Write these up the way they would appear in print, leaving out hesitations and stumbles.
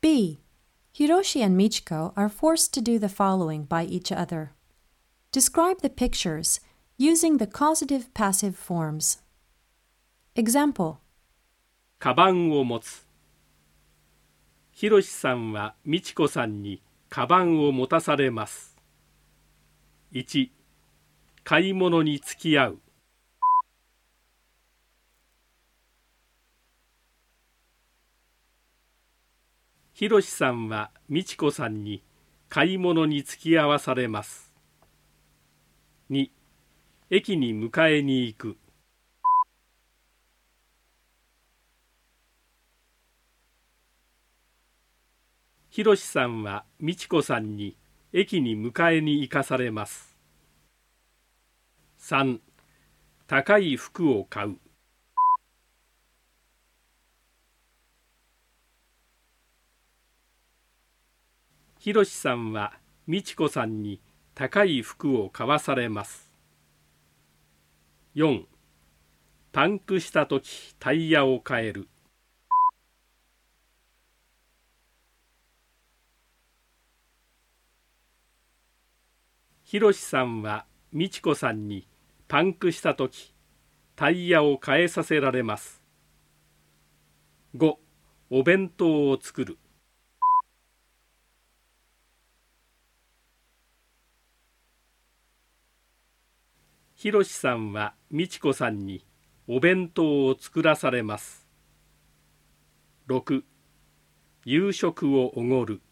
B. Hiroshi and Michiko are forced to do the following by each other. Describe the pictures using the causative passive forms. Example. カバンを持つ。ひろしさんはみちこさんにカバンを持たされます。1、買い物に付き合う。ひろしさんはみちこさんに買い物に付き合わされます。2、駅に迎えに行く。ひろしさんはみちこさんに駅に迎えに行かされます。3、高い服を買う。ひろしさんはみちこさんに高い服を買わされます。4、パンクしたときタイヤを変える。ひろしさんはみちこさんにパンクしたときタイヤを変えさせられます。5、お弁当を作る。ひろしさんはみちこさんにお弁当を作らされます。6、夕食をおごる。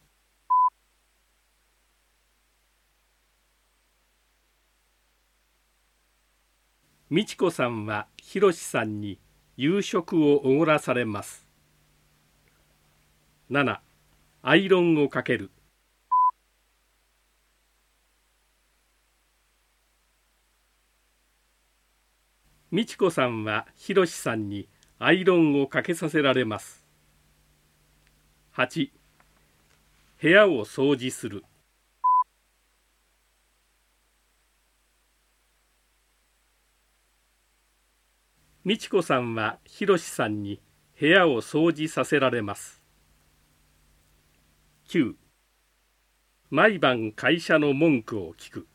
みちこさんはひろしさんに夕食をおごらされます。7、アイロンをかける。みちこさんはひろしさんにアイロンをかけさせられます。8、部屋を掃除する。みちこさんはひろしさんに部屋を掃除させられます。9、毎晩会社の文句を聞く。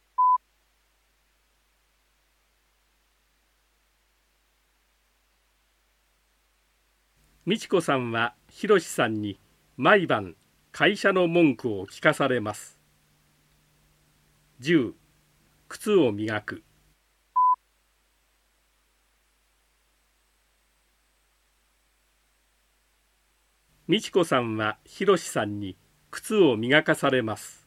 みちこさんはひろしさんに毎晩会社の文句を聞かされます。10、靴を磨く。みちこさんはひろしさんに靴を磨かされます。